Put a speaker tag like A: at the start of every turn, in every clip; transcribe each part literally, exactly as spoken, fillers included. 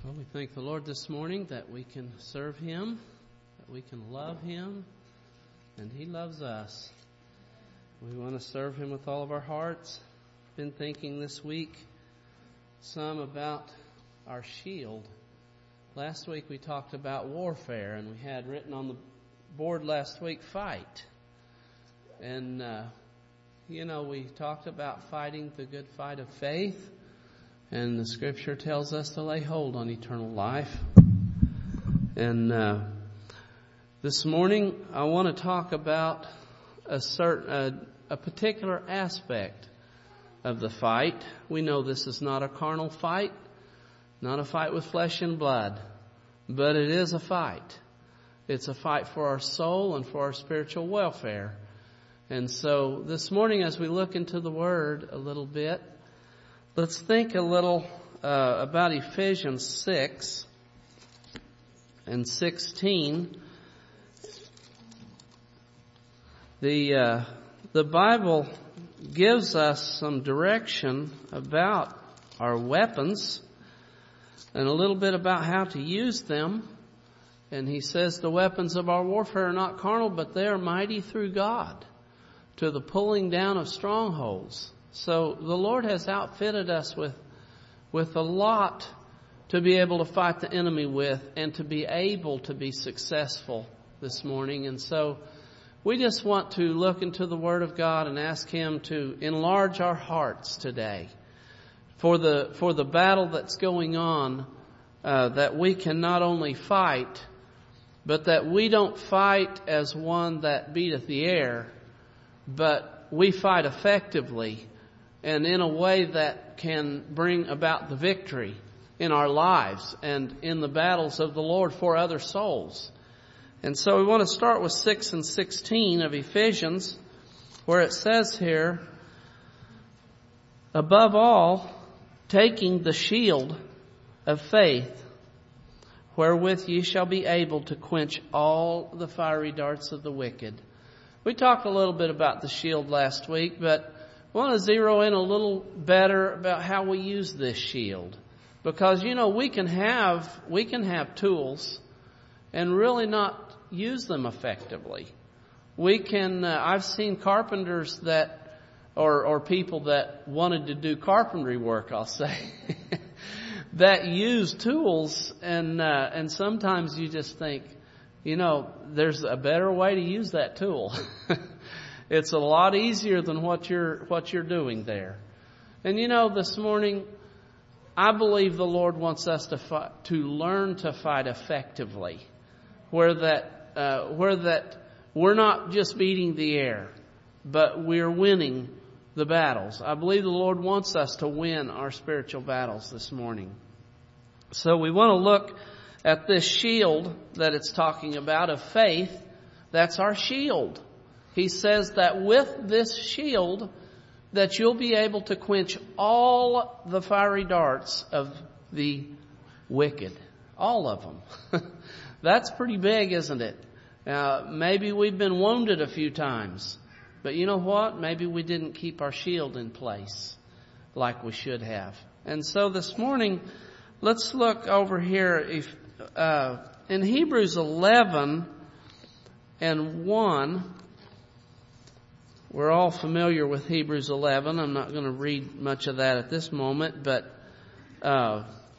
A: Well, we thank the Lord this morning that we can serve Him, that we can love Him, and He loves us. We want to serve Him with all of our hearts. Been thinking this week some about our shield. Last week we talked about warfare, and we had written on the board last week, fight. And, uh, you know, we talked about fighting the good fight of faith. And the Scripture tells us to lay hold on eternal life. And uh, this morning I want to talk about a certain, a, a particular aspect of the fight. We know this is not a carnal fight, not a fight with flesh and blood, but it is a fight. It's a fight for our soul and for our spiritual welfare. And so this morning, as we look into the Word a little bit, let's think a little uh, about Ephesians six and sixteen. The uh, the Bible gives us some direction about our weapons and a little bit about how to use them. And he says the weapons of our warfare are not carnal, but they are mighty through God to the pulling down of strongholds. So the Lord has outfitted us with with a lot to be able to fight the enemy with and to be able to be successful this morning. And so we just want to look into the Word of God and ask Him to enlarge our hearts today for the for the battle that's going on, uh, that we can not only fight, but that we don't fight as one that beateth the air, but we fight effectively and in a way that can bring about the victory in our lives and in the battles of the Lord for other souls. And so we want to start with six and sixteen of Ephesians, where it says here, above all, taking the shield of faith, wherewith ye shall be able to quench all the fiery darts of the wicked. We talked a little bit about the shield last week, but I want to zero in a little better about how we use this shield. Because, you know, we can have, we can have tools and really not use them effectively. We can, uh, I've seen carpenters that, or, or people that wanted to do carpentry work, I'll say, that use tools, and, uh, and sometimes you just think, you know, there's a better way to use that tool. It's a lot easier than what you're what you're doing there. And you know, this morning, I believe the Lord wants us to fight, to learn to fight effectively, where that uh, where that we're not just beating the air, but we're winning the battles. I believe the Lord wants us to win our spiritual battles this morning. So we want to look at this shield that it's talking about of faith. That's our shield. He says that with this shield that you'll be able to quench all the fiery darts of the wicked. All of them. That's pretty big, isn't it? Uh, maybe we've been wounded a few times. But you know what? Maybe we didn't keep our shield in place like we should have. And so this morning, let's look over here if, uh, in Hebrews eleven and one. We're all familiar with Hebrews eleven. I'm not going to read much of that at this moment, but uh,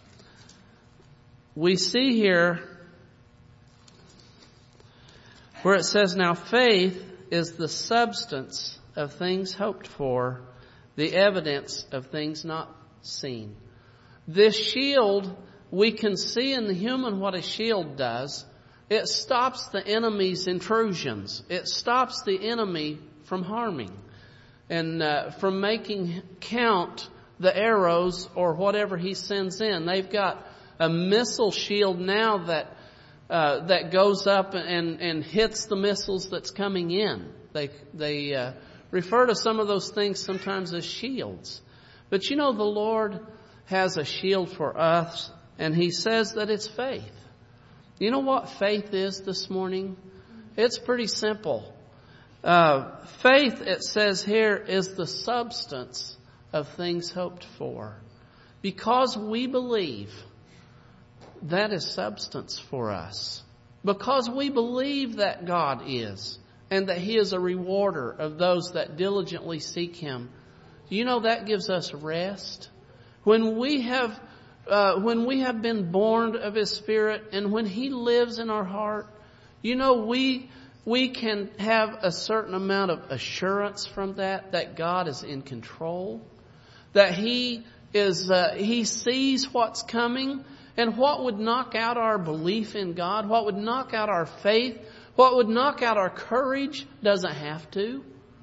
A: we see here where it says, now faith is the substance of things hoped for, the evidence of things not seen. This shield, we can see in the human what a shield does. It stops the enemy's intrusions. It stops the enemy from harming and uh, from making count the arrows or whatever he sends in. They've got a missile shield now that uh, that goes up and, and hits the missiles that's coming in. They they uh, refer to some of those things sometimes as shields. But you know, the Lord has a shield for us, and He says that it's faith. You know what faith is this morning? It's pretty simple. Uh, faith, it says here, is the substance of things hoped for. Because we believe, that is substance for us. Because we believe that God is, and that He is a rewarder of those that diligently seek Him. You know, that gives us rest. When we have, uh, when we have been born of His Spirit, and when He lives in our heart, you know, we, we can have a certain amount of assurance from that, that God is in control, that He is, uh, He sees what's coming, and what would knock out our belief in God, what would knock out our faith, what would knock out our courage doesn't have to.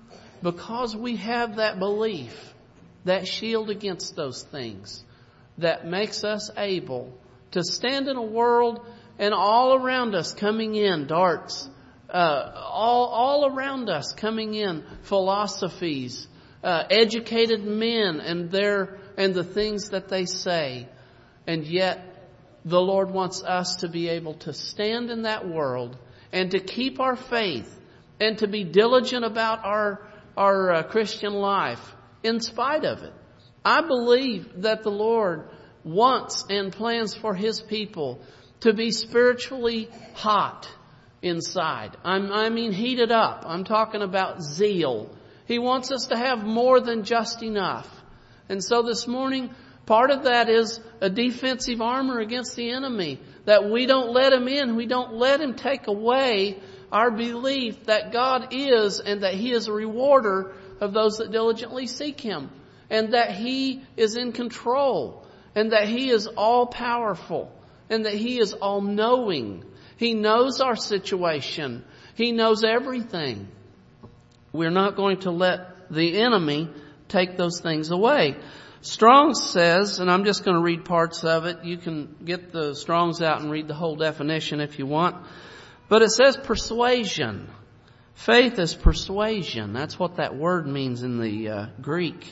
A: Because we have that belief, that shield against those things, that makes us able to stand in a world and all around us coming in darts, uh, all, all around us coming in philosophies, uh, educated men and their, and the things that they say. And yet the Lord wants us to be able to stand in that world and to keep our faith and to be diligent about our, our uh, Christian life in spite of it. I believe that the Lord wants and plans for His people to be spiritually hot inside. I'm, I mean heated up. I'm talking about zeal. He wants us to have more than just enough. And so this morning, part of that is a defensive armor against the enemy. That we don't let him in. We don't let him take away our belief that God is and that He is a rewarder of those that diligently seek Him. And that He is in control. And that He is all powerful. And that He is all knowing. He knows our situation. He knows everything. We're not going to let the enemy take those things away. Strong's says, and I'm just going to read parts of it. You can get the Strong's out and read the whole definition if you want. But it says persuasion. Faith is persuasion. That's what that word means in the uh, Greek.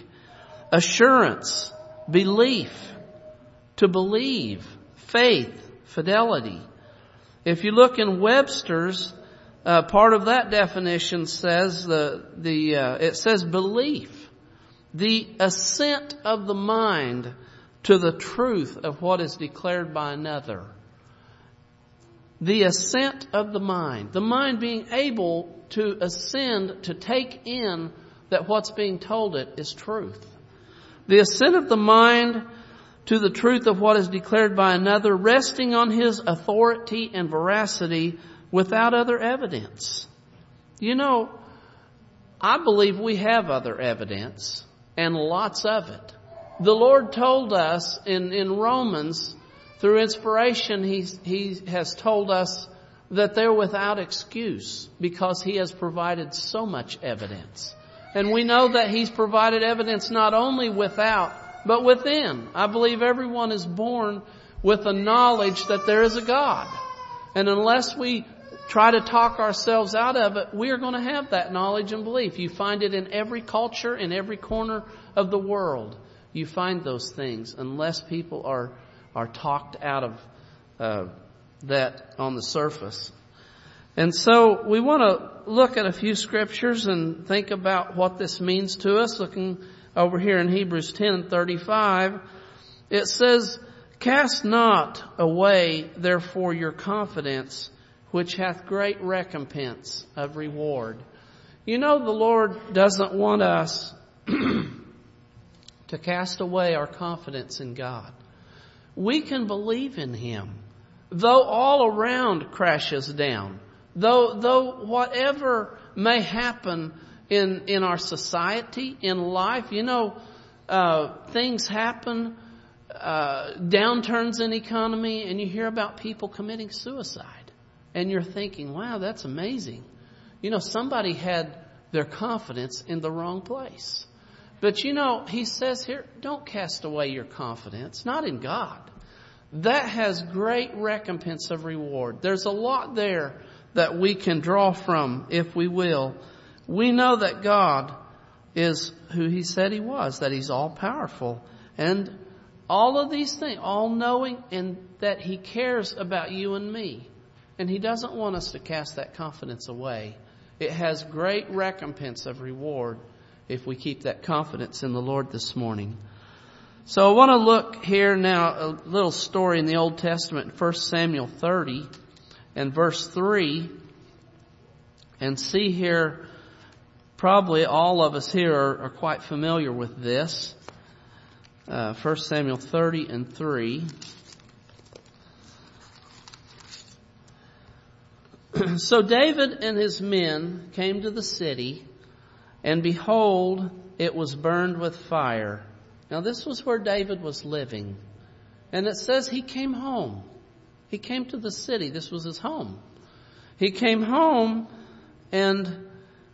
A: Assurance, belief, to believe, faith, fidelity. If you look in Webster's, uh, part of that definition says the the uh, it says belief. The assent of the mind to the truth of what is declared by another. The assent of the mind. The mind being able to ascend, to take in that what's being told it is truth. The assent of the mind to the truth of what is declared by another, resting on his authority and veracity without other evidence. You know, I believe we have other evidence. And lots of it. The Lord told us in, in Romans, through inspiration, He He has told us that they're without excuse because He has provided so much evidence. And we know that He's provided evidence not only without, but within. I believe everyone is born with a knowledge that there is a God. And unless we try to talk ourselves out of it, we are going to have that knowledge and belief. You find it in every culture, in every corner of the world. You find those things unless people are are talked out of uh, that on the surface. And so we want to look at a few scriptures and think about what this means to us. Looking over here in Hebrews ten and thirty-five, it says, "Cast not away therefore your confidence, which hath great recompense of reward." You know, the Lord doesn't want us to cast away our confidence in God. We can believe in Him, though all around crashes down, though though whatever may happen in in our society, in life. You know, uh, things happen, uh, downturns in economy, and you hear about people committing suicide. And you're thinking, wow, that's amazing. You know, somebody had their confidence in the wrong place. But you know, He says here, don't cast away your confidence, not in God. That has great recompense of reward. There's a lot there that we can draw from if we will. We know that God is who He said He was, that He's all powerful. And all of these things, all knowing, and that He cares about you and me. And He doesn't want us to cast that confidence away. It has great recompense of reward if we keep that confidence in the Lord this morning. So I want to look here now, a little story in the Old Testament, First Samuel thirty and verse three, and see here, probably all of us here are, are quite familiar with this. Uh, First Samuel thirty and three. So David and his men came to the city, and behold, it was burned with fire. Now this was where David was living. And it says he came home. He came to the city. This was his home. He came home, and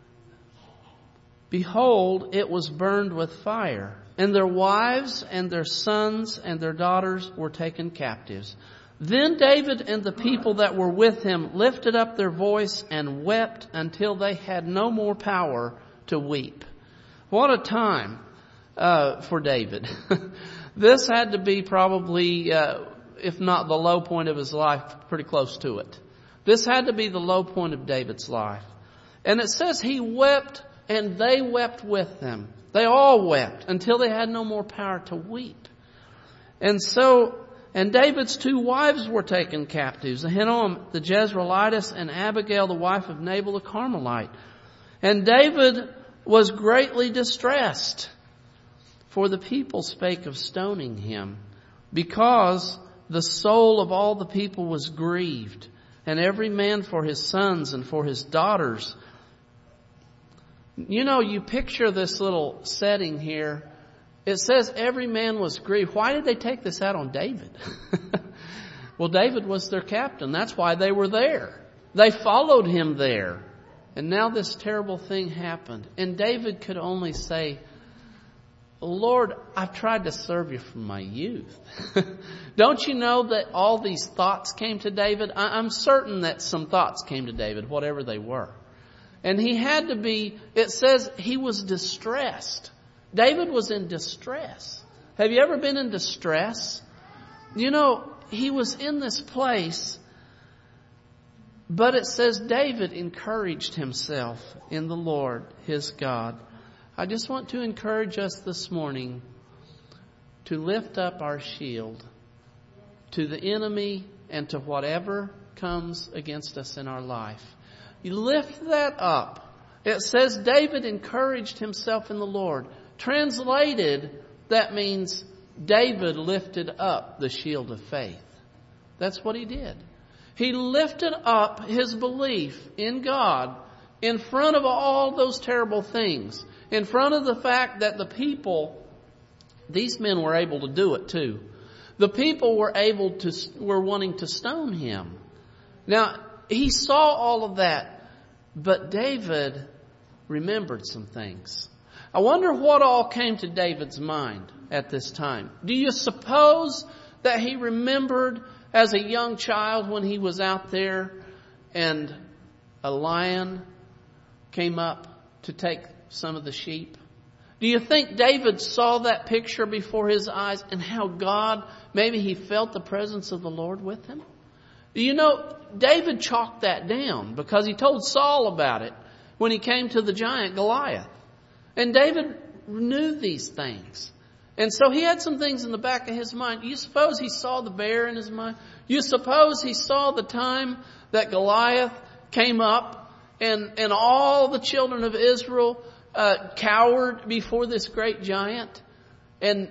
A: behold, it was burned with fire. And their wives and their sons and their daughters were taken captives. Then David and the people that were with him lifted up their voice and wept until they had no more power to weep. What a time uh, for David. This had to be probably, uh, if not the low point of his life, pretty close to it. This had to be the low point of David's life. And it says he wept and they wept with him. They all wept until they had no more power to weep. And so, and David's two wives were taken captives, Ahinoam the Jezreelitess and Abigail the wife of Nabal the Carmelite. And David was greatly distressed, for the people spake of stoning him, because the soul of all the people was grieved, and every man for his sons and for his daughters. You know, you picture this little setting here. It says every man was grieved. Why did they take this out on David? Well, David was their captain. That's why they were there. They followed him there. And now this terrible thing happened. And David could only say, Lord, I've tried to serve you from my youth. Don't you know that all these thoughts came to David? I'm certain that some thoughts came to David, whatever they were. And he had to be, it says he was distressed. David was in distress. Have you ever been in distress? You know, he was in this place, but it says David encouraged himself in the Lord, his God. I just want to encourage us this morning to lift up our shield to the enemy and to whatever comes against us in our life. You lift that up. It says David encouraged himself in the Lord. Translated, that means David lifted up the shield of faith. That's what he did. He lifted up his belief in God in front of all those terrible things. In front of the fact that the people, these men were able to do it too. The people were able to, were wanting to stone him. Now, he saw all of that, but David remembered some things. I wonder what all came to David's mind at this time. Do you suppose that he remembered as a young child when he was out there and a lion came up to take some of the sheep? Do you think David saw that picture before his eyes and how God, maybe he felt the presence of the Lord with him? Do you know, David chalked that down because he told Saul about it when he came to the giant Goliath. And David knew these things. And so he had some things in the back of his mind. You suppose he saw the bear in his mind? You suppose he saw the time that Goliath came up and, and all the children of Israel uh, cowered before this great giant? And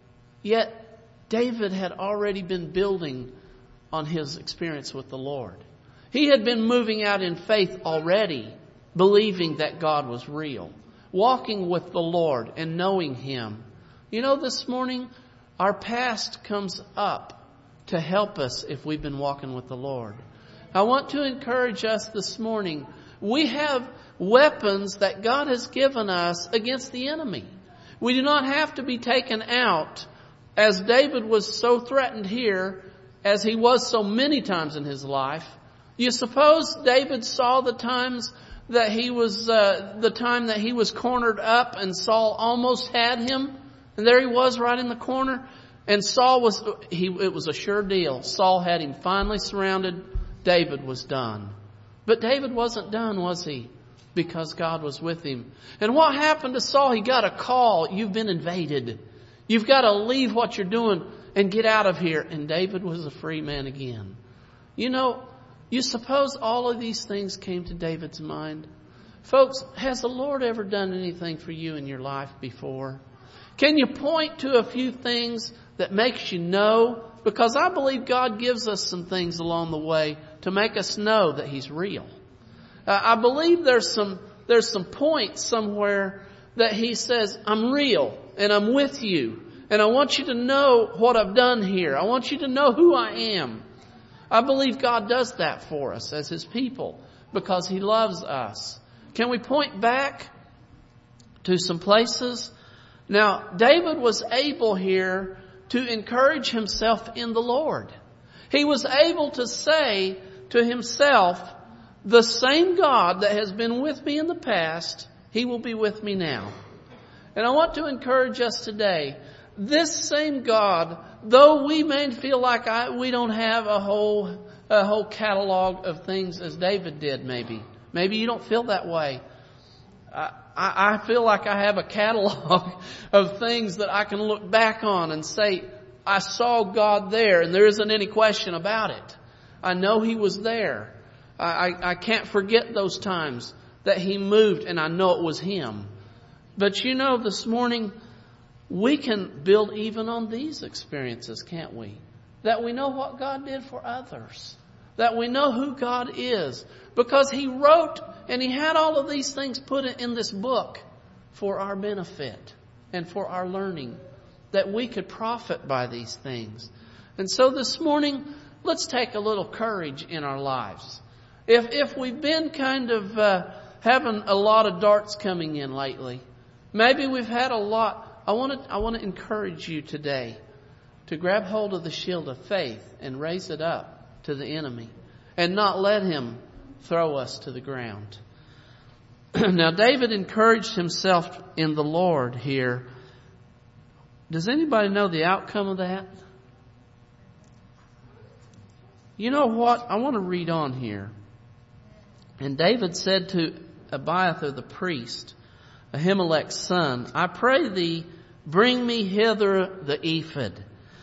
A: yet David had already been building on his experience with the Lord. He had been moving out in faith already, believing that God was real, walking with the Lord and knowing Him. You know, this morning, our past comes up to help us if we've been walking with the Lord. I want to encourage us this morning. We have weapons that God has given us against the enemy. We do not have to be taken out, as David was so threatened here, as he was so many times in his life. You suppose David saw the times that he was, uh, the time that he was cornered up and Saul almost had him. And there he was right in the corner. And Saul was, he, it was a sure deal. Saul had him finally surrounded. David was done. But David wasn't done, was he? Because God was with him. And what happened to Saul? He got a call. You've been invaded. You've got to leave what you're doing and get out of here. And David was a free man again. You know, you suppose all of these things came to David's mind? Folks, has the Lord ever done anything for you in your life before? Can you point to a few things that makes you know? Because I believe God gives us some things along the way to make us know that He's real. Uh, I believe there's some there's some points somewhere that He says, I'm real and I'm with you. And I want you to know what I've done here. I want you to know who I am. I believe God does that for us as His people because He loves us. Can we point back to some places? Now, David was able here to encourage himself in the Lord. He was able to say to himself, the same God that has been with me in the past, He will be with me now. And I want to encourage us today, this same God, though we may feel like I, we don't have a whole, a whole catalog of things as David did maybe. Maybe you don't feel that way. I, I feel like I have a catalog of things that I can look back on and say, I saw God there and there isn't any question about it. I know He was there. I, I, I can't forget those times that He moved and I know it was Him. But you know, this morning, we can build even on these experiences, can't we? That we know what God did for others. That we know who God is. Because He wrote and He had all of these things put in this book for our benefit and for our learning. That we could profit by these things. And so this morning, let's take a little courage in our lives. If if we've been kind of uh, having a lot of darts coming in lately, maybe we've had a lot. I want to I want to encourage you today to grab hold of the shield of faith and raise it up to the enemy and not let him throw us to the ground. Now, David encouraged himself in the Lord here. Does anybody know the outcome of that? You know what? I want to read on here. And David said to Abiathar the priest, Ahimelech's son, I pray thee, bring me hither the ephod.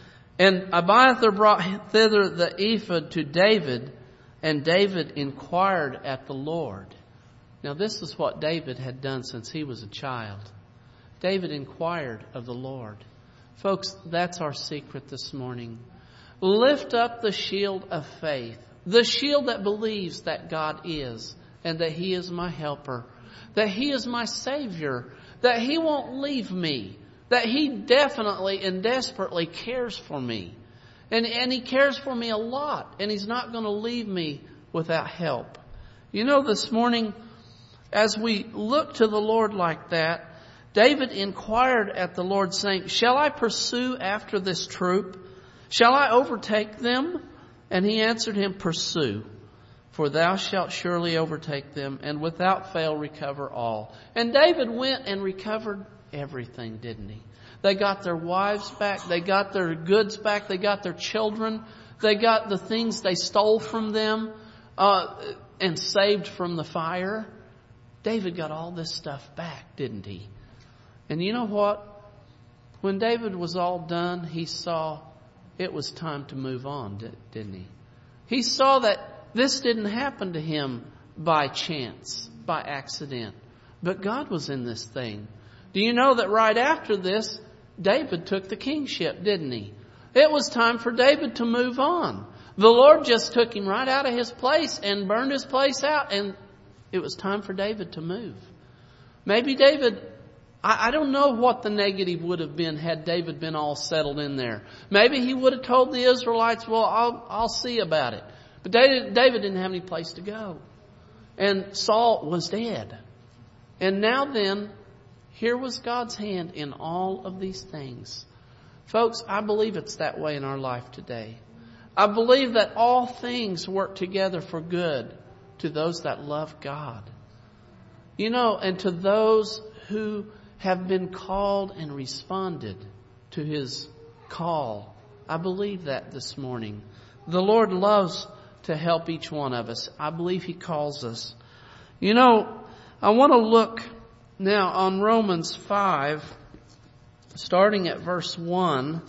A: And Abiathar brought thither the ephod to David, and David inquired at the Lord. Now this is what David had done since he was a child. David inquired of the Lord. Folks, that's our secret this morning. Lift up the shield of faith. The shield that believes that God is and that He is my helper. That He is my Savior. That He won't leave me. That He definitely and desperately cares for me. And, and He cares for me a lot. And He's not going to leave me without help. You know, this morning, as we look to the Lord like that, David inquired at the Lord, saying, shall I pursue after this troop? Shall I overtake them? And He answered him, pursue, for thou shalt surely overtake them, and without fail recover all. And David went and recovered everything, didn't he? They got their wives back. They got their goods back. They got their children. They got the things they stole from them uh, and saved from the fire. David got all this stuff back, didn't he? And you know what? When David was all done, he saw it was time to move on, didn't he? He saw that this didn't happen to him by chance, by accident. But God was in this thing. Do you know that right after this, David took the kingship, didn't he? It was time for David to move on. The Lord just took him right out of his place and burned his place out. And it was time for David to move. Maybe David... I don't know what the negative would have been had David been all settled in there. Maybe he would have told the Israelites, well, I'll, I'll see about it. But David, David didn't have any place to go. And Saul was dead. And now then, here was God's hand in all of these things. Folks, I believe it's that way in our life today. I believe that all things work together for good to those that love God. You know, and to those who have been called and responded to His call. I believe that this morning. The Lord loves to help each one of us. I believe He calls us. You know, I want to look now on Romans five, starting at verse one.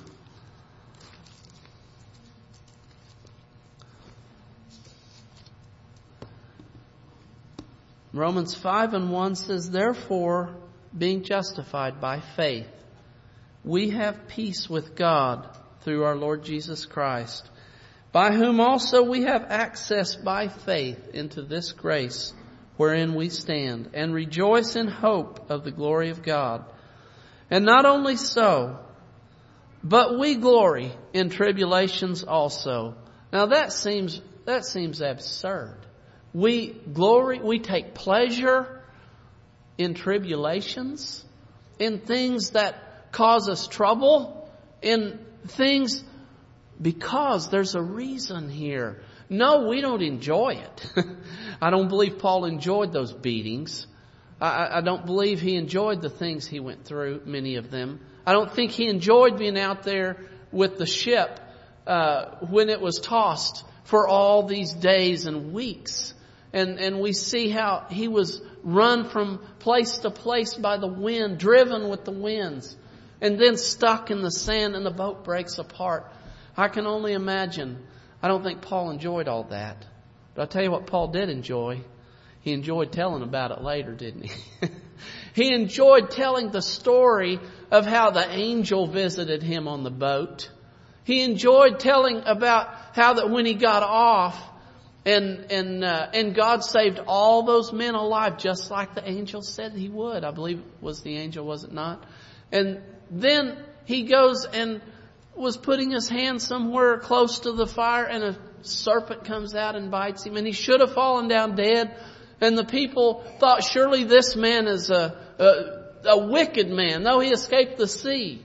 A: Romans five and one says, "Therefore, being justified by faith, we have peace with God through our Lord Jesus Christ, by whom also we have access by faith into this grace wherein we stand, and rejoice in hope of the glory of God. And not only so, but we glory in tribulations also." Now that seems that seems absurd. We glory, we take pleasure in tribulations, in things that cause us trouble, in things because there's a reason here. No, we don't enjoy it. I don't believe Paul enjoyed those beatings. I, I don't believe he enjoyed the things he went through, many of them. I don't think he enjoyed being out there with the ship uh, when it was tossed for all these days and weeks. And, and we see how he was run from place to place by the wind, driven with the winds, and then stuck in the sand and the boat breaks apart. I can only imagine. I don't think Paul enjoyed all that. But I'll tell you what Paul did enjoy. He enjoyed telling about it later, didn't he? He enjoyed telling the story of how the angel visited him on the boat. He enjoyed telling about how that when he got off and and uh, and God saved all those men alive, just like the angel said he would. I believe it was the angel, was it not? And then he goes and was putting his hand somewhere close to the fire, and a serpent comes out and bites him, and he should have fallen down dead. And the people thought, surely this man is a, a, a wicked man, though he escaped the sea.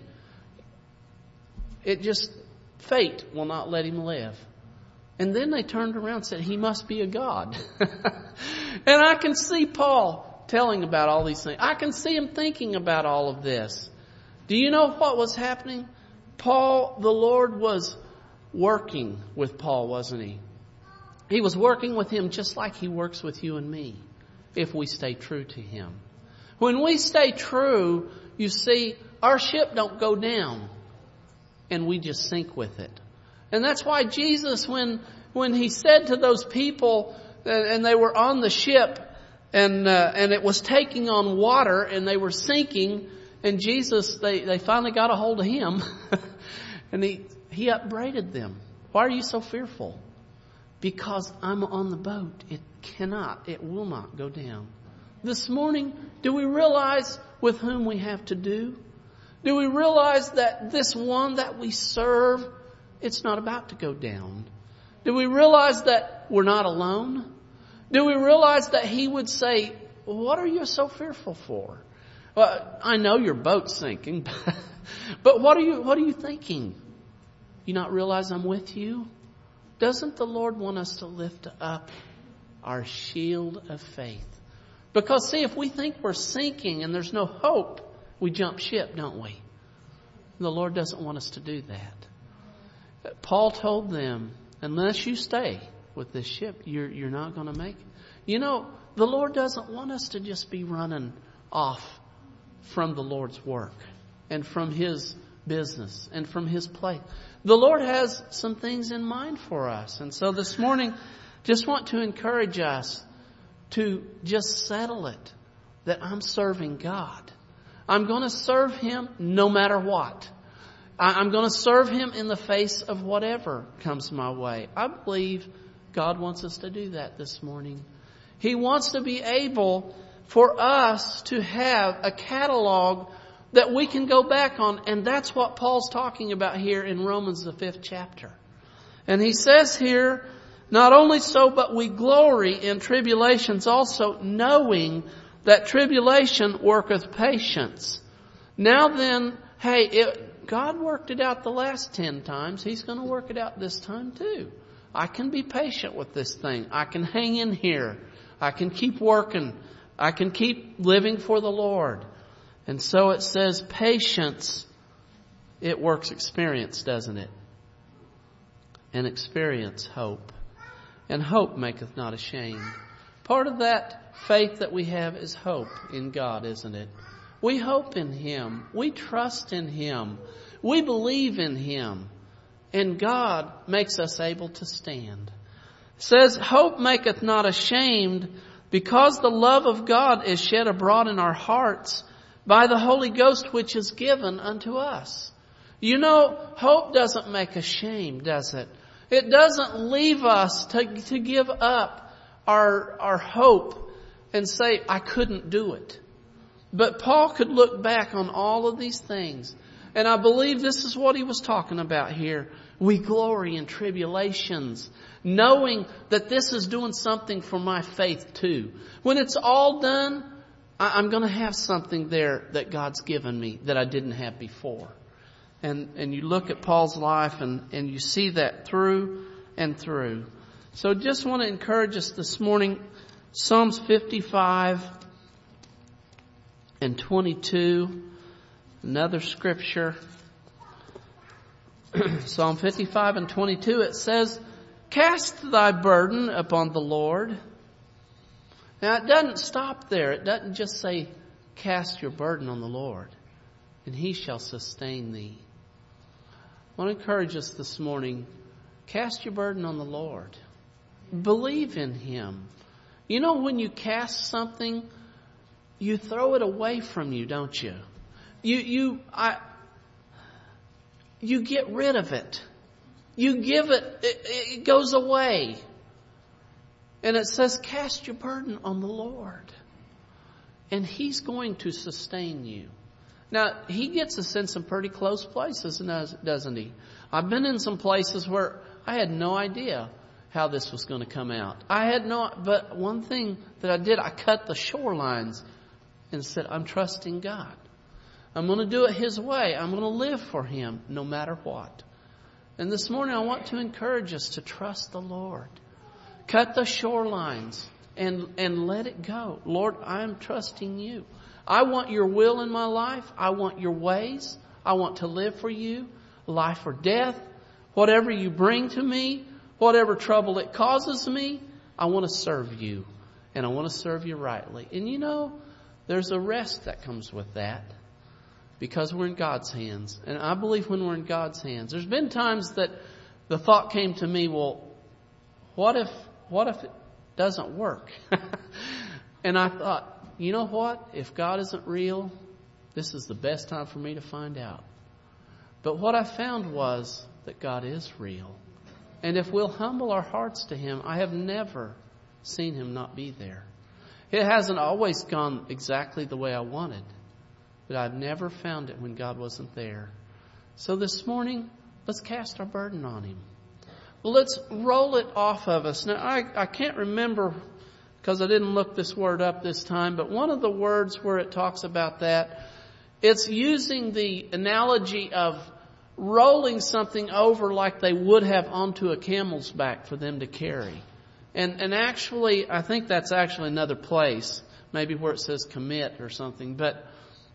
A: It just, fate will not let him live. And then they turned around and said, he must be a god. And I can see Paul telling about all these things. I can see him thinking about all of this. Do you know what was happening? Paul, the Lord was working with Paul, wasn't he? He was working with him just like he works with you and me, if we stay true to him. When we stay true, you see, our ship don't go down, and we just sink with it. And that's why Jesus, when when he said to those people, and they were on the ship, and uh, and it was taking on water, and they were sinking, and Jesus, they, they finally got a hold of him, and he, he upbraided them. Why are you so fearful? Because I'm on the boat. It cannot, it will not go down. This morning, do we realize with whom we have to do? Do we realize that this one that we serve, it's not about to go down? Do we realize that we're not alone? Do we realize that he would say, what are you so fearful for? Well, I know your boat's sinking, but what are you, what are you thinking? You not realize I'm with you? Doesn't the Lord want us to lift up our shield of faith? Because see, if we think we're sinking and there's no hope, we jump ship, don't we? The Lord doesn't want us to do that. Paul told them, unless you stay with this ship, you're, you're not going to make it. You know, the Lord doesn't want us to just be running off from the Lord's work and from His business and from His place. The Lord has some things in mind for us. And so this morning, just want to encourage us to just settle it that I'm serving God. I'm going to serve Him no matter what. I'm going to serve Him in the face of whatever comes my way. I believe God wants us to do that this morning. He wants to be able for us to have a catalog that we can go back on. And that's what Paul's talking about here in Romans, the fifth chapter. And he says here, not only so, but we glory in tribulations also, knowing that tribulation worketh patience. Now then, hey, it, God worked it out the last ten times. He's going to work it out this time too. I can be patient with this thing. I can hang in here. I can keep working. I can keep living for the Lord. And so it says patience, it works experience, doesn't it? And experience hope. And hope maketh not ashamed. Part of that faith that we have is hope in God, isn't it? We hope in Him. We trust in Him. We believe in Him. And God makes us able to stand. It says, hope maketh not ashamed, because the love of God is shed abroad in our hearts by the Holy Ghost which is given unto us. You know, hope doesn't make ashamed, does it? It doesn't leave us to, to give up our, our hope and say, I couldn't do it. But Paul could look back on all of these things. And I believe this is what he was talking about here. We glory in tribulations, knowing that this is doing something for my faith too. When it's all done, I'm going to have something there that God's given me that I didn't have before. And and you look at Paul's life and, and you see that through and through. So just want to encourage us this morning. Psalms fifty-five and twenty-two. Another scripture. Psalm fifty-five and twenty-two. It says, cast thy burden upon the Lord. Now it doesn't stop there. It doesn't just say, cast your burden on the Lord, and He shall sustain thee. I want to encourage us this morning. Cast your burden on the Lord. Believe in Him. You know, when you cast something, you throw it away from you, don't you? You, you, I, you get rid of it. You give it, it, it goes away. And it says, cast your burden on the Lord. And He's going to sustain you. Now, He gets us in some pretty close places, doesn't He? I've been in some places where I had no idea how this was going to come out. I had no, but one thing that I did, I cut the shorelines and said, I'm trusting God. I'm going to do it His way. I'm going to live for Him no matter what. And this morning I want to encourage us to trust the Lord. Cut the shorelines and, and let it go. Lord, I'm trusting You. I want Your will in my life. I want Your ways. I want to live for You, life or death. Whatever You bring to me, whatever trouble it causes me, I want to serve You. And I want to serve You rightly. And you know, there's a rest that comes with that. Because we're in God's hands. And I believe when we're in God's hands. There's been times that the thought came to me, well, what if, what if it doesn't work? And I thought, you know what? If God isn't real, this is the best time for me to find out. But what I found was that God is real. And if we'll humble our hearts to Him, I have never seen Him not be there. It hasn't always gone exactly the way I wanted. But I've never found it when God wasn't there. So this morning, let's cast our burden on Him. Well, let's roll it off of us. Now, I, I can't remember because I didn't look this word up this time, but one of the words where it talks about that, it's using the analogy of rolling something over like they would have onto a camel's back for them to carry. And, and actually, I think that's actually another place, maybe where it says commit or something, but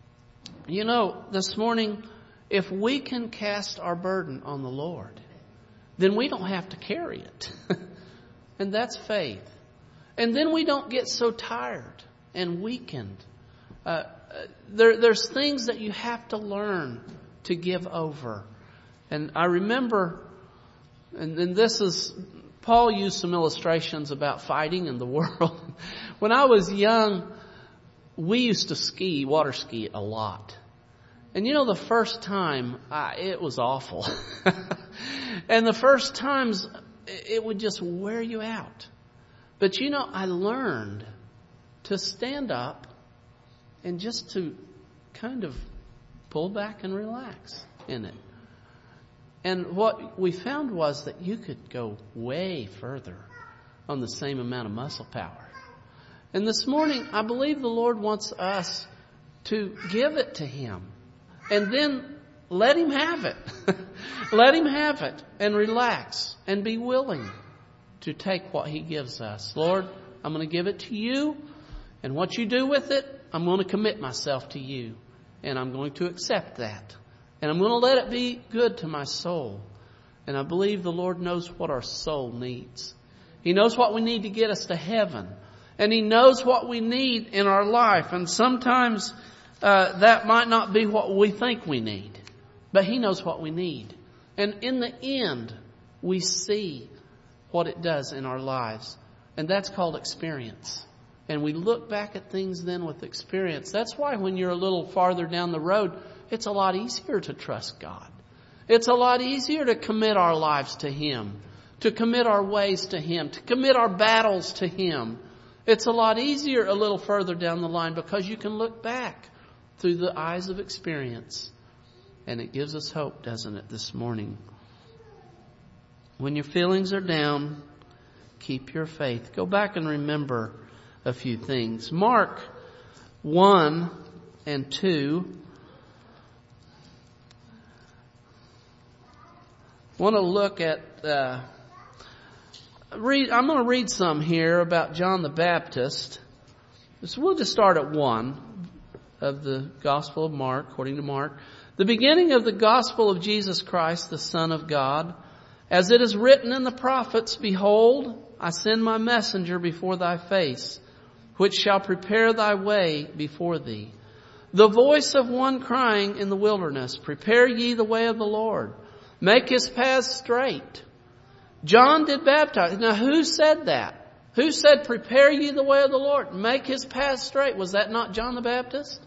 A: you know, this morning, if we can cast our burden on the Lord, then we don't have to carry it. And that's faith. And then we don't get so tired and weakened. Uh, there, there's things that you have to learn to give over. And I remember, and then this is, Paul used some illustrations about fighting in the world. When I was young, we used to ski, water ski a lot. And you know, the first time, I, it was awful. And the first times, it would just wear you out. But you know, I learned to stand up and just to kind of pull back and relax in it. And what we found was that you could go way further on the same amount of muscle power. And this morning, I believe the Lord wants us to give it to Him. And then let Him have it. Let Him have it and relax and be willing to take what He gives us. Lord, I'm going to give it to You. And what You do with it, I'm going to commit myself to You. And I'm going to accept that. And I'm going to let it be good to my soul. And I believe the Lord knows what our soul needs. He knows what we need to get us to heaven. And He knows what we need in our life. And sometimes uh, that might not be what we think we need. But He knows what we need. And in the end, we see what it does in our lives. And that's called experience. And we look back at things then with experience. That's why when you're a little farther down the road, it's a lot easier to trust God. It's a lot easier to commit our lives to Him, to commit our ways to Him, to commit our battles to Him. It's a lot easier a little further down the line because you can look back through the eyes of experience. And it gives us hope, doesn't it, this morning? When your feelings are down, keep your faith. Go back and remember a few things. Mark one and two. I want to look at, uh, read, I'm going to read some here about John the Baptist. So we'll just start at one of the Gospel of Mark, according to Mark. The beginning of the Gospel of Jesus Christ, the Son of God. As it is written in the prophets, Behold, I send my messenger before thy face, which shall prepare thy way before thee. The voice of one crying in the wilderness, Prepare ye the way of the Lord. Make His paths straight. John did baptize. Now who said that? Who said, Prepare ye the way of the Lord? Make His paths straight. Was that not John the Baptist?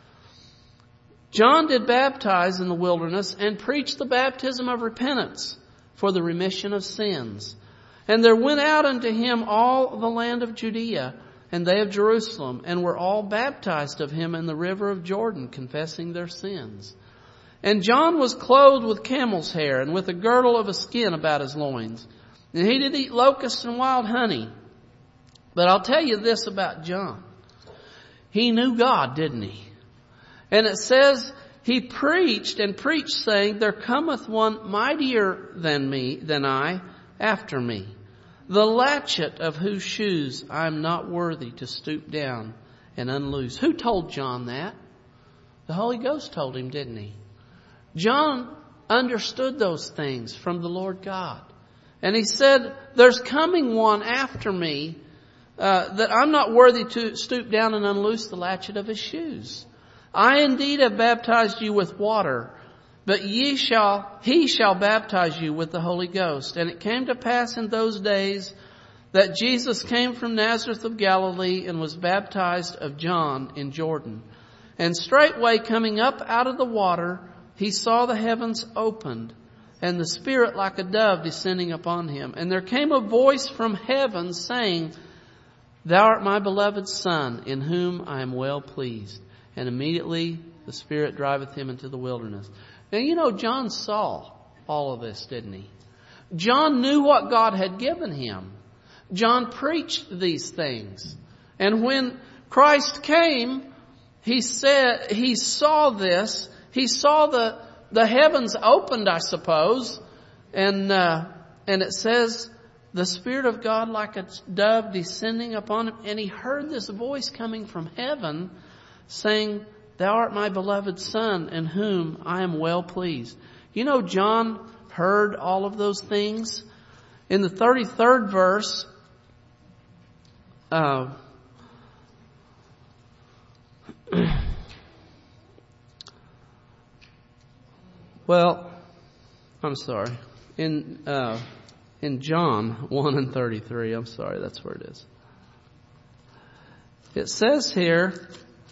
A: John did baptize in the wilderness and preach the baptism of repentance for the remission of sins. And there went out unto him all the land of Judea and they of Jerusalem, and were all baptized of him in the river of Jordan, confessing their sins. And John was clothed with camel's hair, and with a girdle of a skin about his loins. And he did eat locusts and wild honey. But I'll tell you this about John. He knew God, didn't he? And it says, he preached and preached, saying, There cometh one mightier than me, than I, after me, the latchet of whose shoes I am not worthy to stoop down and unloose. Who told John that? The Holy Ghost told him, didn't he? John understood those things from the Lord God. And he said, there's coming one after me uh, that I'm not worthy to stoop down and unloose the latchet of his shoes. I indeed have baptized you with water, but ye shall, he shall baptize you with the Holy Ghost. And it came to pass in those days that Jesus came from Nazareth of Galilee and was baptized of John in Jordan. And straightway coming up out of the water, he saw the heavens opened, and the Spirit like a dove descending upon him. And there came a voice from heaven saying, Thou art my beloved Son, in whom I am well pleased. And immediately the Spirit driveth him into the wilderness. Now, you know, John saw all of this, didn't he? John knew what God had given him. John preached these things. And when Christ came, he said, he saw this. He saw the, the heavens opened, I suppose. And, uh, and it says, the Spirit of God like a dove descending upon him. And he heard this voice coming from heaven saying, Thou art my beloved Son, in whom I am well pleased. You know, John heard all of those things. In the thirty-third verse, uh, well, I'm sorry. In uh, in John one and thirty-three, I'm sorry, that's where it is. It says here,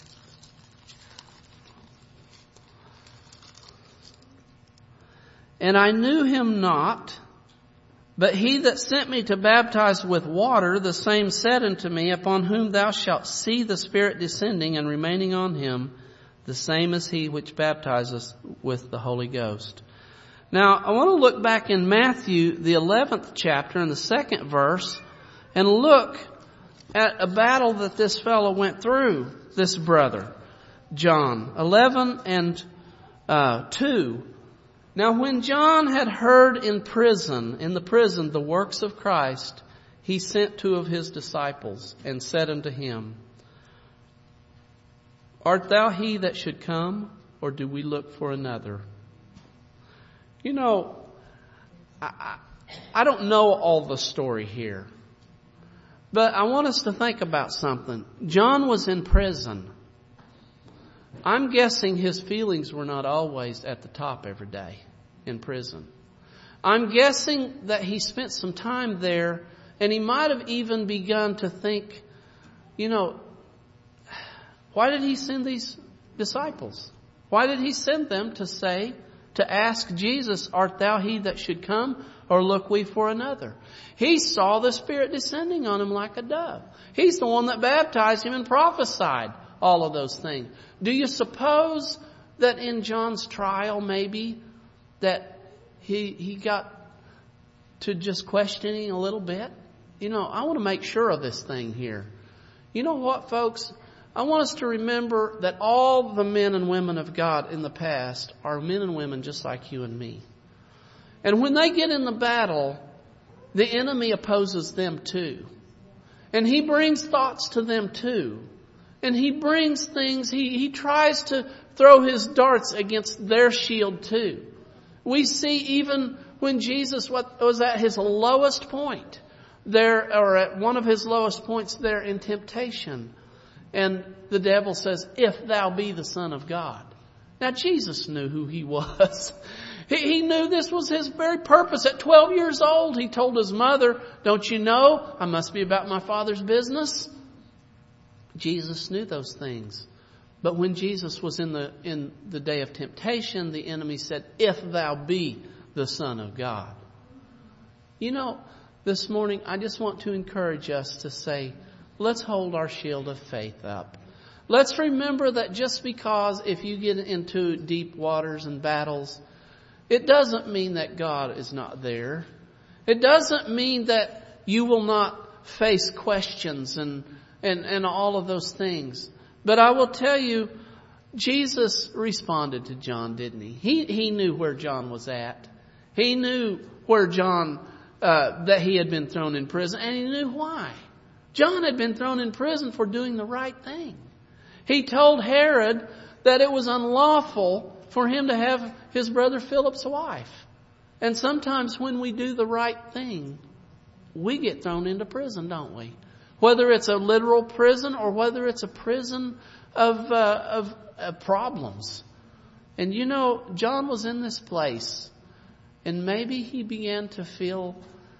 A: And I knew him not, but he that sent me to baptize with water, the same said unto me, Upon whom thou shalt see the Spirit descending and remaining on him, the same is he which baptizeth with the Holy Ghost. Now, I want to look back in Matthew, the eleventh chapter, in the second verse, and look at a battle that this fellow went through, this brother, John. eleven and uh, two. Now, when John had heard in prison, in the prison, the works of Christ, he sent two of his disciples and said unto him, Art thou he that should come, or do we look for another? You know, I, I don't know all the story here, but I want us to think about something. John was in prison. I'm guessing his feelings were not always at the top every day in prison. I'm guessing that he spent some time there, and he might have even begun to think, you know, why did he send these disciples? Why did he send them to say, to ask Jesus, art thou he that should come, or look we for another? He saw the Spirit descending on him like a dove. He's the one that baptized him and prophesied all of those things. Do you suppose that in John's trial maybe that he he got to just questioning a little bit? You know, I want to make sure of this thing here. You know what, folks? I want us to remember that all the men and women of God in the past are men and women just like you and me. And when they get in the battle, the enemy opposes them too. And he brings thoughts to them too. And he brings things, he, he tries to throw his darts against their shield too. We see even when Jesus was at his lowest point, there, or at one of his lowest points there in temptation. And the devil says, if thou be the Son of God. Now Jesus knew who he was. He, he knew this was his very purpose. At twelve years old, he told his mother, don't you know I must be about my Father's business? Jesus knew those things. But when Jesus was in the in the day of temptation, the enemy said, if thou be the Son of God. You know, this morning I just want to encourage us to say, let's hold our shield of faith up. Let's remember that just because if you get into deep waters and battles, it doesn't mean that God is not there. It doesn't mean that you will not face questions and And, and all of those things. But I will tell you, Jesus responded to John, didn't he? He, he knew where John was at. He knew where John, uh, that he had been thrown in prison, and he knew why. John had been thrown in prison for doing the right thing. He told Herod that it was unlawful for him to have his brother Philip's wife. And sometimes when we do the right thing, we get thrown into prison, don't we? Whether it's a literal prison or whether it's a prison of, uh, of uh, problems. And you know, John was in this place, and maybe he began to feel,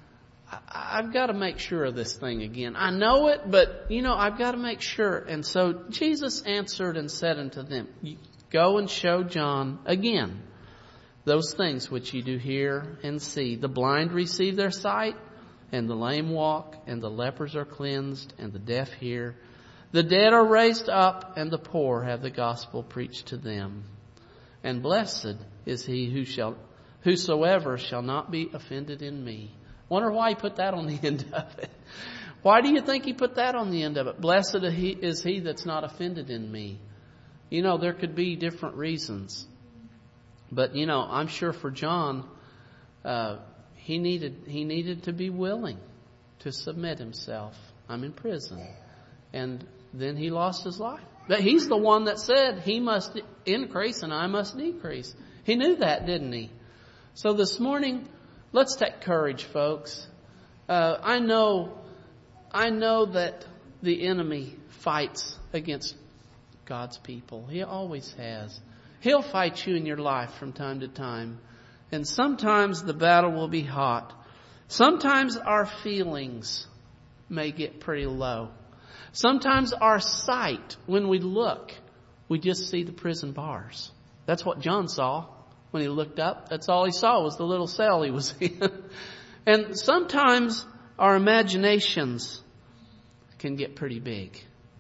A: I- I've got to make sure of this thing again. I know it, but you know, I've got to make sure. And so Jesus answered and said unto them, go and show John again those things which you do hear and see. The blind receive their sight, and the lame walk, and the lepers are cleansed, and the deaf hear. The dead are raised up, and the poor have the gospel preached to them. And blessed is he who shall, whosoever shall not be offended in me. Wonder why he put that on the end of it. Why do you think he put that on the end of it? Blessed is he that's not offended in me. You know, there could be different reasons. But, you know, I'm sure for John, uh, He needed he needed to be willing to submit himself. I'm in prison. And then he lost his life. But he's the one that said he must increase and I must decrease. He knew that, didn't he? So this morning, let's take courage, folks. Uh, I know, I know that the enemy fights against God's people. He always has. He'll fight you in your life from time to time. And sometimes the battle will be hot. Sometimes our feelings may get pretty low. Sometimes our sight, when we look, we just see the prison bars. That's what John saw when he looked up. That's all he saw was the little cell he was in. And sometimes our imaginations can get pretty big.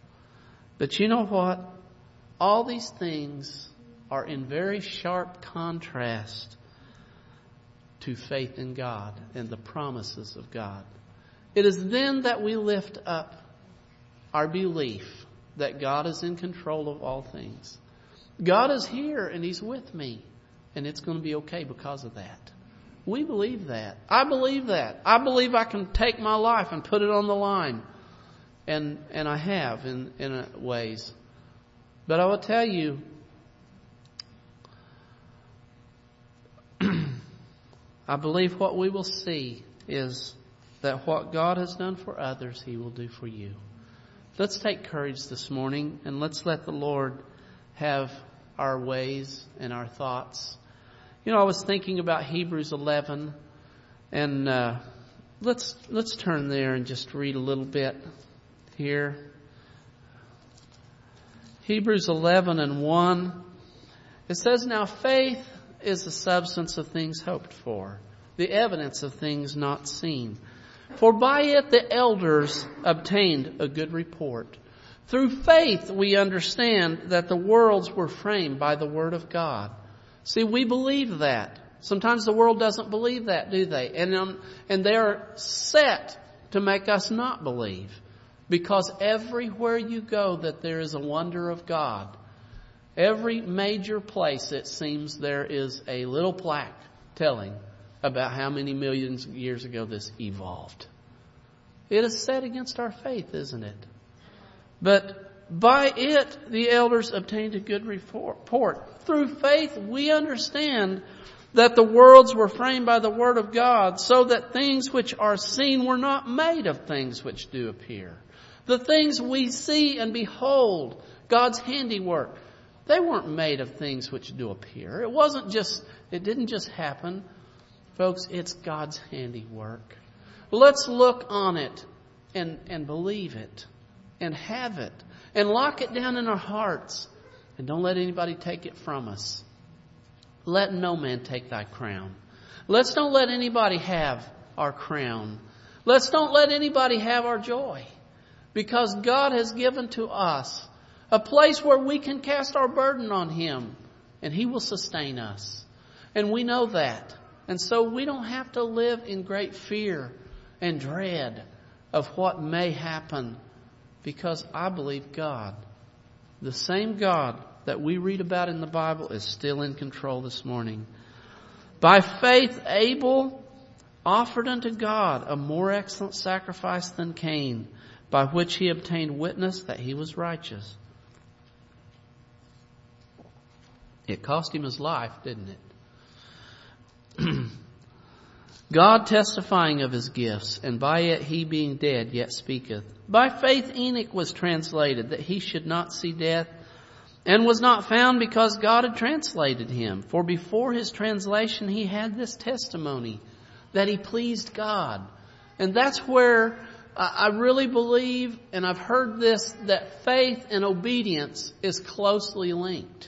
A: But you know what? All these things are in very sharp contrast to faith in God and the promises of God. It is then that we lift up our belief that God is in control of all things. God is here and He's with me, and it's going to be okay because of that. We believe that. I believe that. I believe I can take my life and put it on the line. And and I have in, in ways. But I will tell you, I believe what we will see is that what God has done for others, He will do for you. Let's take courage this morning and let's let the Lord have our ways and our thoughts. You know, I was thinking about Hebrews eleven, and uh, let's let's turn there and just read a little bit here. Hebrews eleven and one. It says, "Now faith is the substance of things hoped for, the evidence of things not seen. For by it the elders obtained a good report. Through faith we understand that the worlds were framed by the word of God." See, we believe that. Sometimes the world doesn't believe that, do they? And, um, and they're set to make us not believe. Because everywhere you go that there is a wonder of God, every major place it seems there is a little plaque telling about how many millions of years ago this evolved. It is set against our faith, isn't it? But by it the elders obtained a good report. Through faith we understand that the worlds were framed by the word of God, so that things which are seen were not made of things which do appear. The things we see and behold, God's handiwork, they weren't made of things which do appear. It wasn't just, it didn't just happen. Folks, it's God's handiwork. Let's look on it and, and believe it and have it and lock it down in our hearts, and don't let anybody take it from us. Let no man take thy crown. Let's don't let anybody have our crown. Let's don't let anybody have our joy, because God has given to us a place where we can cast our burden on Him and He will sustain us. And we know that. And so we don't have to live in great fear and dread of what may happen, because I believe God, the same God that we read about in the Bible, is still in control this morning. By faith, Abel offered unto God a more excellent sacrifice than Cain, by which he obtained witness that he was righteous. It cost him his life, didn't it? God testifying of his gifts, and by it he being dead yet speaketh. By faith Enoch was translated, that he should not see death, and was not found, because God had translated him. For before his translation he had this testimony, that he pleased God. And that's where I really believe, and I've heard this, that faith and obedience is closely linked.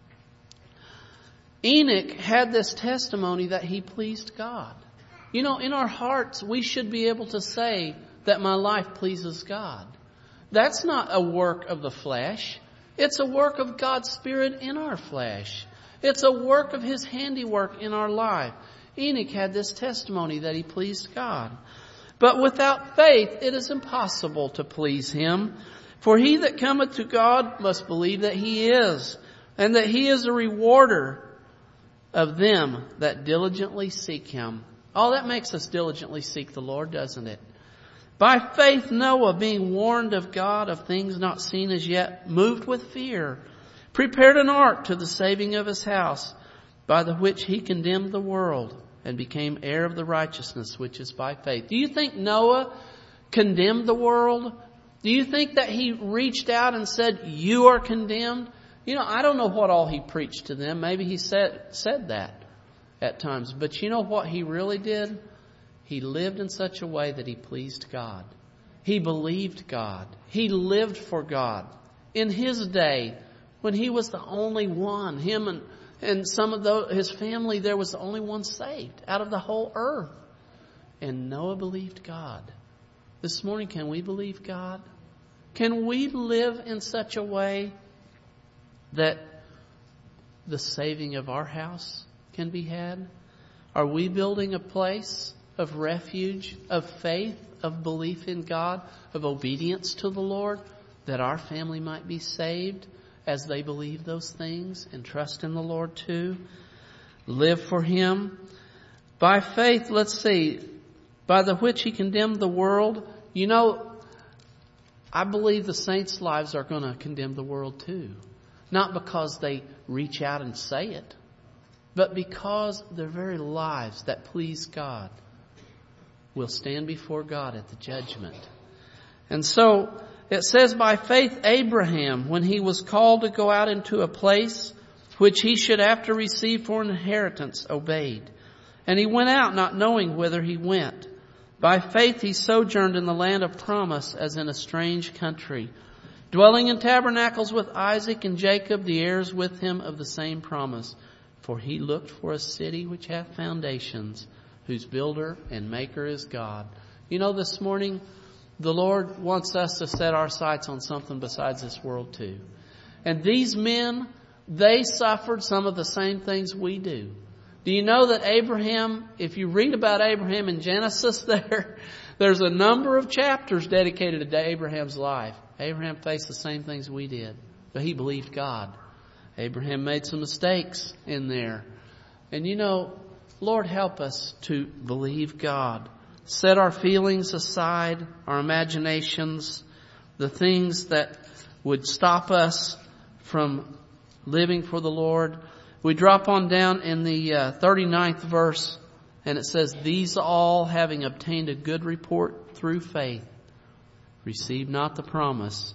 A: Enoch had this testimony that he pleased God. You know, in our hearts, we should be able to say that my life pleases God. That's not a work of the flesh. It's a work of God's Spirit in our flesh. It's a work of His handiwork in our life. Enoch had this testimony that he pleased God. But without faith, it is impossible to please Him. For he that cometh to God must believe that He is, and that He is a rewarder of them that diligently seek Him. Oh, that makes us diligently seek the Lord, doesn't it? By faith Noah, being warned of God of things not seen as yet, moved with fear, prepared an ark to the saving of his house, by the which he condemned the world, and became heir of the righteousness which is by faith. Do you think Noah condemned the world? Do you think that he reached out and said, "You are condemned"? You know, I don't know what all he preached to them. Maybe he said said that at times. But you know what he really did? He lived in such a way that he pleased God. He believed God. He lived for God. In his day, when he was the only one, him and, and some of the, his family, there was the only one saved out of the whole earth. And Noah believed God. This morning, can we believe God? Can we live in such a way that the saving of our house can be had? Are we building a place of refuge, of faith, of belief in God, of obedience to the Lord, that our family might be saved as they believe those things and trust in the Lord too? Live for Him. By faith, let's see, by the which He condemned the world. You know, I believe the saints' lives are going to condemn the world too. Not because they reach out and say it, but because their very lives that please God will stand before God at the judgment. And so, It says, by faith Abraham, when he was called to go out into a place which he should after receive for an inheritance, obeyed. And he went out not knowing whither he went. By faith he sojourned in the land of promise as in a strange country, dwelling in tabernacles with Isaac and Jacob, the heirs with him of the same promise. For he looked for a city which hath foundations, whose builder and maker is God. You know, this morning, the Lord wants us to set our sights on something besides this world too. And these men, they suffered some of the same things we do. Do you know that Abraham, if you read about Abraham in Genesis there, there's a number of chapters dedicated to Abraham's life. Abraham faced the same things we did, but he believed God. Abraham made some mistakes in there. And you know, Lord, help us to believe God. Set our feelings aside, our imaginations, the things that would stop us from living for the Lord. We drop on down in the uh, thirty-ninth verse, and it says, these all, having obtained a good report through faith, receive not the promise,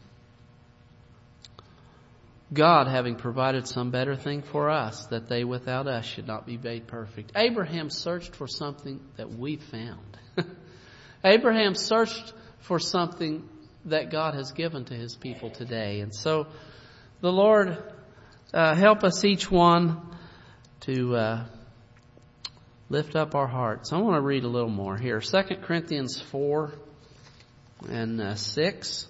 A: God having provided some better thing for us, that they without us should not be made perfect. Abraham searched for something that we found. Abraham searched for something that God has given to his people today. And so the Lord uh, help us each one to uh, lift up our hearts. I want to read a little more here. Second Corinthians four and uh, six.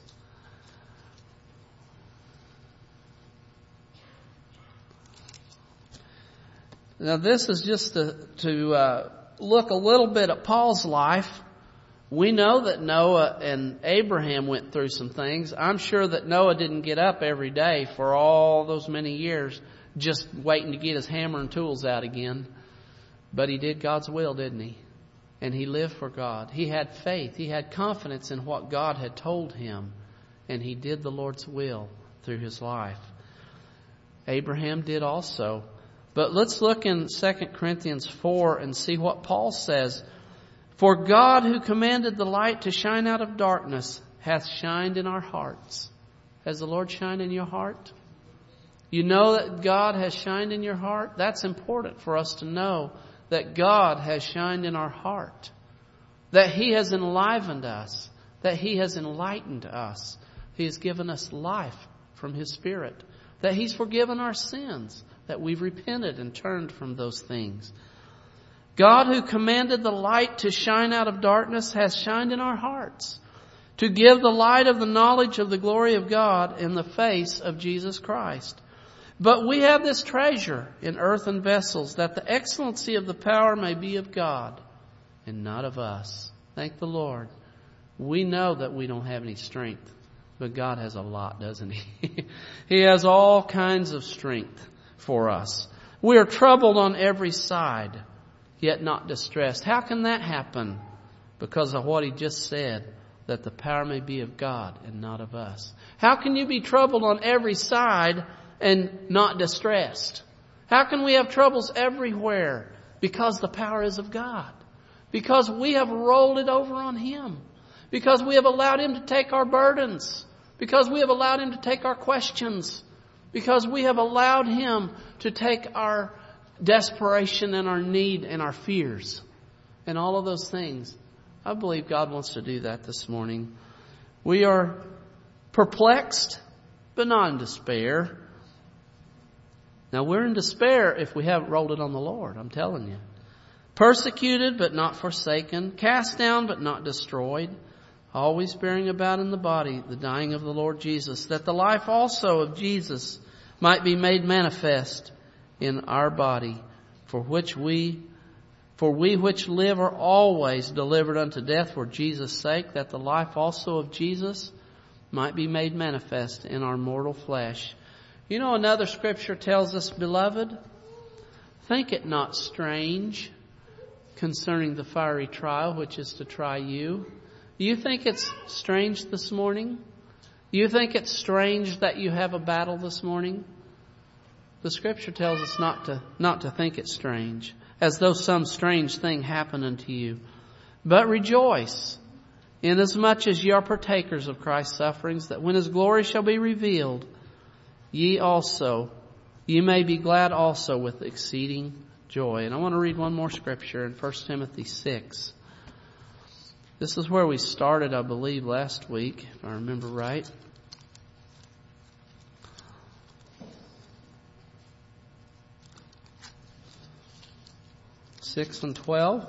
A: Now this is just to, to uh, look a little bit at Paul's life. We know that Noah and Abraham went through some things. I'm sure that Noah didn't get up every day for all those many years just waiting to get his hammer and tools out again. But he did God's will, didn't he? And he lived for God. He had faith. He had confidence in what God had told him. And he did the Lord's will through his life. Abraham did also. But let's look in Second Corinthians four and see what Paul says. For God, who commanded the light to shine out of darkness, hath shined in our hearts. Has the Lord shined in your heart? You know that God has shined in your heart? That's important for us to know that God has shined in our heart. That He has enlivened us. That He has enlightened us. He has given us life from His Spirit. That He's forgiven our sins. That we've repented and turned from those things. God, who commanded the light to shine out of darkness, has shined in our hearts to give the light of the knowledge of the glory of God in the face of Jesus Christ. But we have this treasure in earthen vessels, that the excellency of the power may be of God and not of us. Thank the Lord. We know that we don't have any strength, but God has a lot, doesn't He? He has all kinds of strength for us. We are troubled on every side, yet not distressed. How can that happen? Because of what he just said, that the power may be of God and not of us. How can you be troubled on every side and not distressed? How can we have troubles everywhere? Because the power is of God. Because we have rolled it over on Him. Because we have allowed Him to take our burdens. Because we have allowed Him to take our questions. Because we have allowed Him to take our desperation and our need and our fears and all of those things. I believe God wants to do that this morning. We are perplexed, but not in despair. Now, we're in despair if we haven't rolled it on the Lord, I'm telling you. Persecuted, but not forsaken. Cast down, but not destroyed. Always bearing about in the body the dying of the Lord Jesus, that the life also of Jesus might be made manifest in our body, for which we, for we which live are always delivered unto death for Jesus' sake, that the life also of Jesus might be made manifest in our mortal flesh. You know, another scripture tells us, beloved, think it not strange concerning the fiery trial which is to try you. Do you think it's strange this morning? Do you think it's strange that you have a battle this morning? The scripture tells us not to, not to think it strange, as though some strange thing happened unto you. But rejoice inasmuch as ye are partakers of Christ's sufferings, that when his glory shall be revealed, ye also, ye may be glad also with exceeding joy. And I want to read one more scripture in First Timothy six. This is where we started, I believe, last week, if I remember right. six and twelve.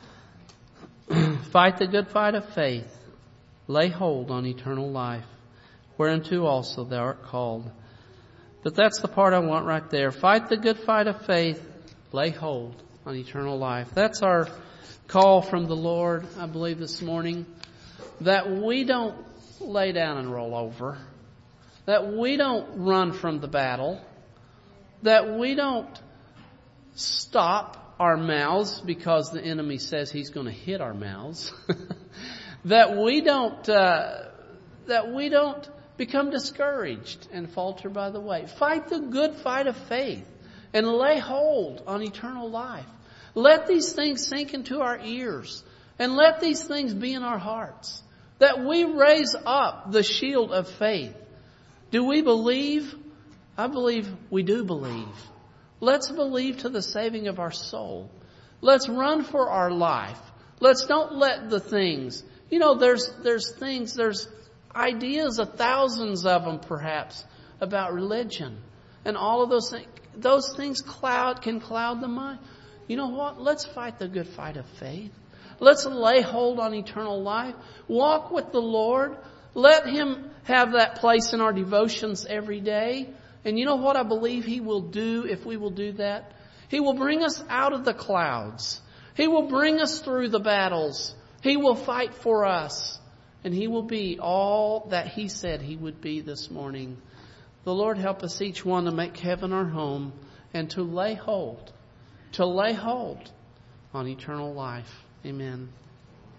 A: Fight the good fight of faith. Lay hold on eternal life, whereunto also thou art called. But that's the part I want right there. Fight the good fight of faith. Lay hold on eternal life. That's our call from the Lord, I believe, this morning. That we don't lay down and roll over. That we don't run from the battle. That we don't stop our mouths because the enemy says he's going to hit our mouths. that we don't, uh, that we don't become discouraged and falter by the way. Fight the good fight of faith and lay hold on eternal life. Let these things sink into our ears and let these things be in our hearts. That we raise up the shield of faith. Do we believe? I believe we do believe. Let's believe to the saving of our soul. Let's run for our life. Let's don't let the things, you know, there's, there's things, there's ideas of thousands of them perhaps about religion and all of those things. Those things cloud, can cloud the mind. You know what? Let's fight the good fight of faith. Let's lay hold on eternal life. Walk with the Lord. Let Him have that place in our devotions every day. And you know what I believe He will do if we will do that? He will bring us out of the clouds. He will bring us through the battles. He will fight for us. And He will be all that He said He would be this morning. The Lord help us each one to make heaven our home and to lay hold, to lay hold on eternal life. Amen.